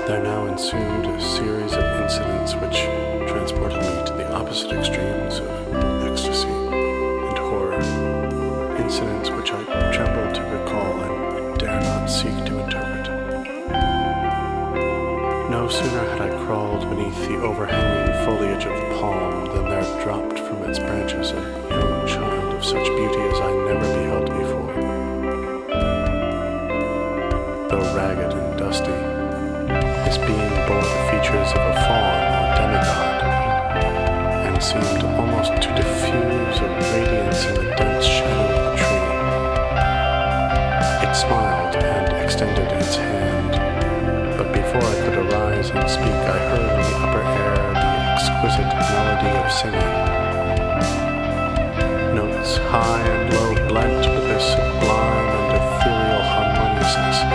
There now ensued a series of incidents which transported me to the opposite extremes of ecstasy and horror. Incidents which I tremble to recall and dare not seek to interpret. No sooner had I crawled beneath the overhanging foliage of the palm than there dropped from its branches a young child of such beauty as I never beheld before. Though ragged and dusty, this being bore the features of a faun or demigod, and seemed almost to diffuse a radiance in the dense shadow of the tree. It smiled and extended its hand, but before I could arise and speak, I heard in the upper air the exquisite melody of singing. Notes high and low blent with their sublime and ethereal harmoniousness.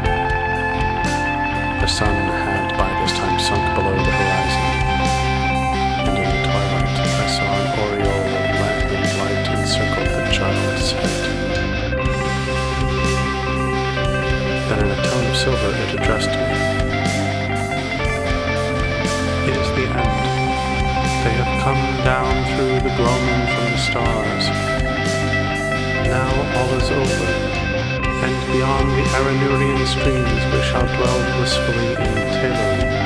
The sun had by this time sunk below the horizon, and in the twilight I saw an aureole of lantern light encircle the child's head. Then in a tone of silver it addressed me. It is the end. They have come down through the gloaming from the stars. Now all is over. And beyond the Aranurian streams we shall dwell blissfully in Telos.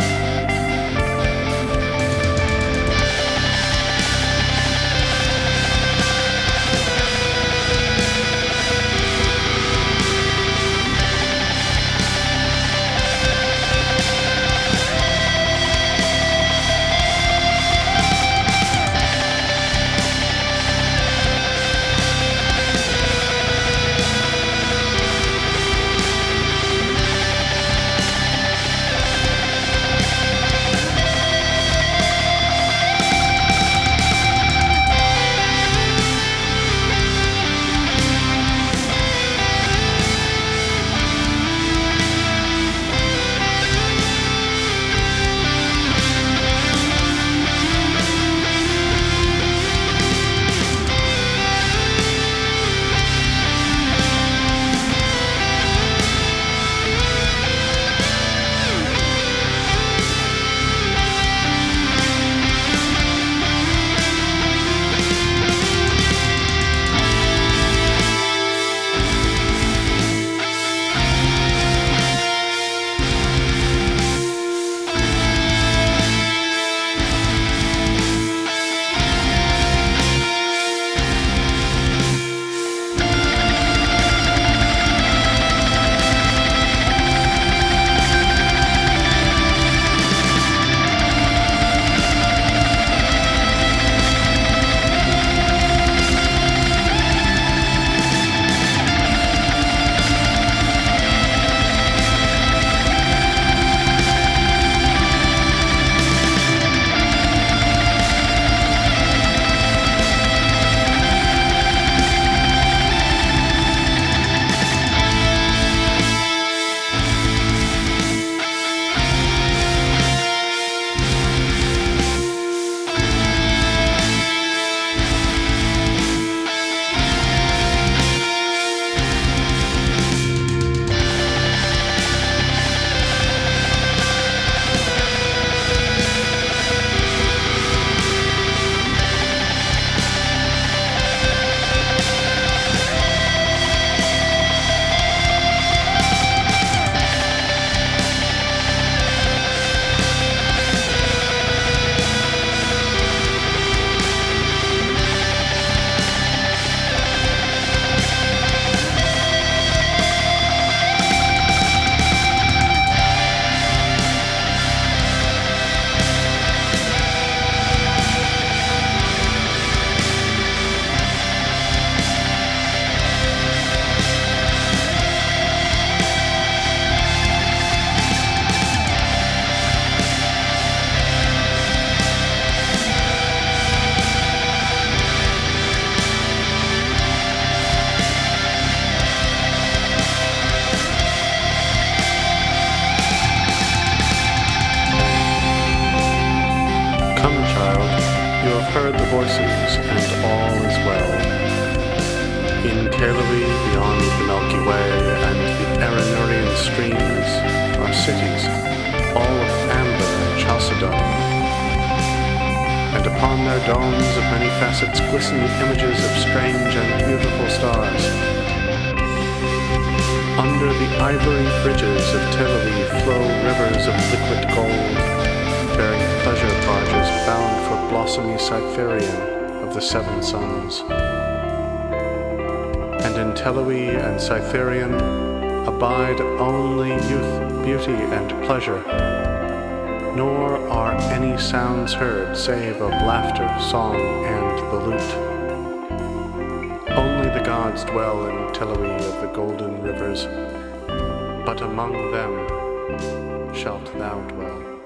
In Teloe, beyond the Milky Way and the Erenurian streams, are cities, all of amber and chalcedony. And upon their domes of many facets glisten the images of strange and beautiful stars. Under the ivory bridges of Teloe flow rivers of liquid gold, bearing pleasure barges bound for blossomy Cytherian of the seven suns. And in Teloe and Cytherian abide only youth, beauty, and pleasure, nor are any sounds heard save of laughter, song, and the lute. Only the gods dwell in Teloe of the golden rivers, but among them shalt thou dwell.